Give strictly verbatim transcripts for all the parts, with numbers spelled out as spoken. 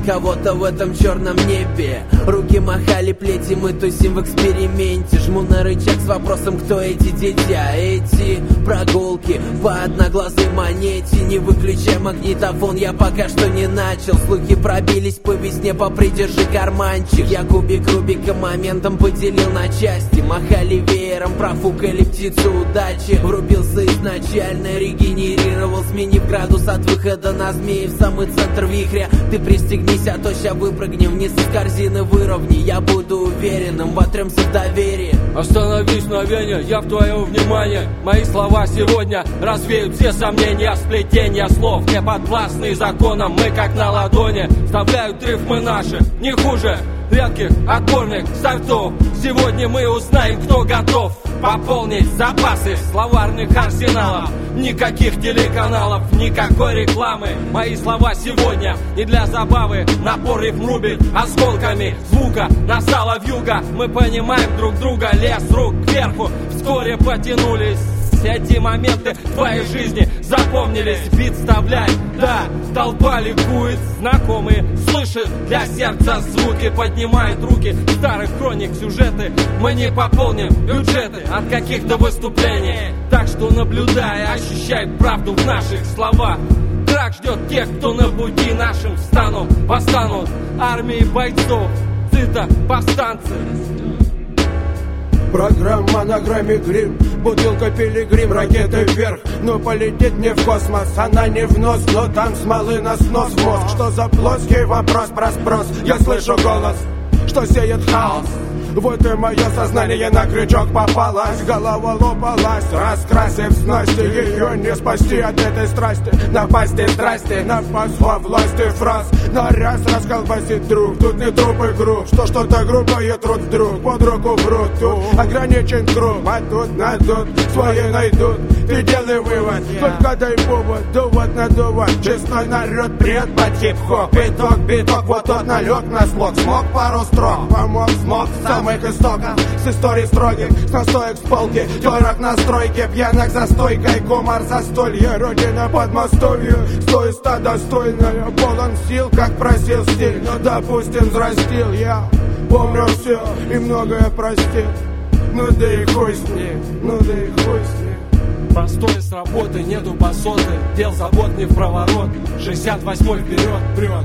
кого-то в этом черном небе. Руки махали плети, мы тусим в эксперименте. Жму на рычаг с вопросом, кто эти дети. А эти прогулки по одноглазой монете. Не выключай магнитофон, я пока что не начал. Слухи пробились по весне, попридержи карманчик. Я кубик Рубика моментом поделил на части. Махали веером, профукали птицу удачи. Врубился изначально, регенерировал, сменив градус от выхода на змеи в самый центр вихря. Ты пристегнись, а то ща выпрыгнем вниз из корзины, выровни. Я буду уверенным, вотремся в доверие. Остановись мгновение, я в твое внимание. Мои слова сегодня развеют все сомнения. Сплетения слов не подвластны законам. Мы как на ладони вставляют рифмы наши. Не хуже редких отборных сортов. Сегодня мы узнаем, кто готов пополнить запасы словарных арсеналов. Никаких телеканалов, никакой рекламы. Мои слова сегодня не для забавы. Напор рифм рубит осколками звука. Настала вьюга, мы понимаем друг друга. Лес рук кверху, вскоре потянулись. Эти моменты в твоей жизни запомнились. Бит вставляй, да, толпа ликует. Знакомые слышат для сердца звуки. Поднимают руки старых хроник, сюжеты. Мы не пополним бюджеты от каких-то выступлений. Так что наблюдай, ощущай правду в наших словах. Трак ждет тех, кто на пути нашим встанут, восстанут армии бойцов, цита, повстанцы. Программа на грамме грим, бутылка пилигрим, ракеты вверх. Но полетит не в космос, она не в нос, но там смолы на снос в мозг. Что за плоский вопрос про спрос? Я слышу голос, что сеет хаос. Вот и мое сознание на крючок попалось. Голова лопалась, раскрасив снасти. Ее не спасти от этой страсти. Напасти страсти, напасть во власти фраз. На раз расколбасит друг, тут не труп и груб. Что что-то грубое труд вдруг, под руку брут. Тут ограничен круг, а тут надут, свои найдут. Ты делай вывод, только дай повод. Довод на довод, честной народ прет под хип-хоп. Биток, биток, вот тот налег на слог. Смог пару строк, помог, смог самых истоков. С историй строгих, с настоек с полки. Терок на стройке, пьянок за стойкой. Комар застолье, родина под мостовью. Стой, ста достойная, полон сил, как просил стиль. Но допустим взрастил я, помню все и многое простил. Ну да и хуй с ним, ну да и хуй с ним. Простой с работы, нету басоты. Дел забот не в проворот. шестьдесят восьмой вперед, прет.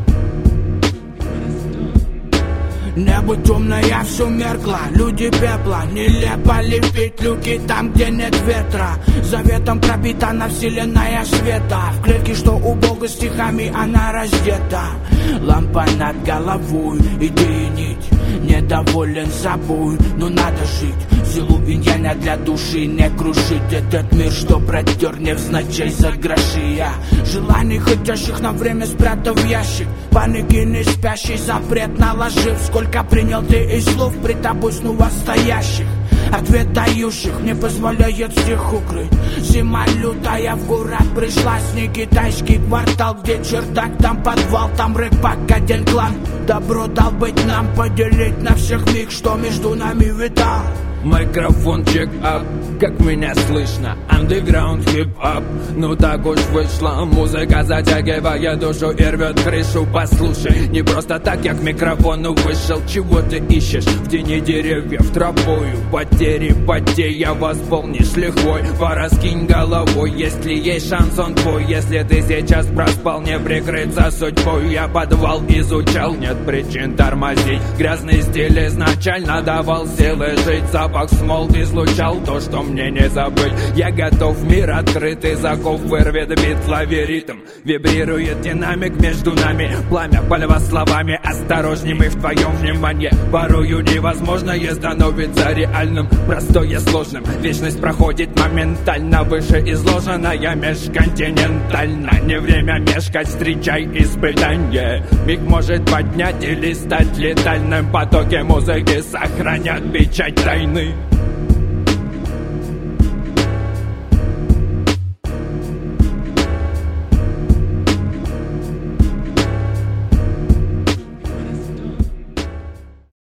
Небо темное, все меркло, люди пепла. Нелепо лепить люки там, где нет ветра. Заветом пропитана вселенная света. В клетке, что у Бога стихами она раздета. Лампа над головой, идеи нить. Недоволен собой, но надо жить. Силу иньяня для души не крушить. Этот мир, что протер невзначай за гроши. Я желаний хотящих на время спрятав в ящик. Паники не спящий запрет наложив. Сколько принял ты из слов пред тобой снова стоящих. Ответ дающих не позволяет всех укрыть. Зима лютая, в город пришла. Не китайский квартал, где чердак, там подвал, там рэп-пак, один клан. Добро дал быть нам, поделить на всех миг, что между нами витал. Микрофон чек-ап, как меня слышно? Андеграунд хип-ап, ну так уж вышло. Музыка затягивает душу и рвет крышу. Послушай, не просто так я к микрофону вышел. Чего ты ищешь в тени деревьев тропою? Потери, потея восполнишь лихвой. Пораскинь головой, если есть шанс он твой. Если ты сейчас проспал, не прикрыться судьбой. Я подвал изучал, нет причин тормозить. Грязный стиль изначально давал силы жить. Запах смол излучал то, что мне не забыть. Я готов, мир открытый, заков вырвет бит, лови ритм. Вибрирует динамик между нами. Пламя полива словами, осторожней мы в твоем внимании. Порою невозможное становится реальным. Простое сложным, вечность проходит моментально. Выше изложенная межконтинентально. Не время мешкать, встречай испытание. Миг может поднять или стать летальным. Потоки музыки сохранят печать тайны.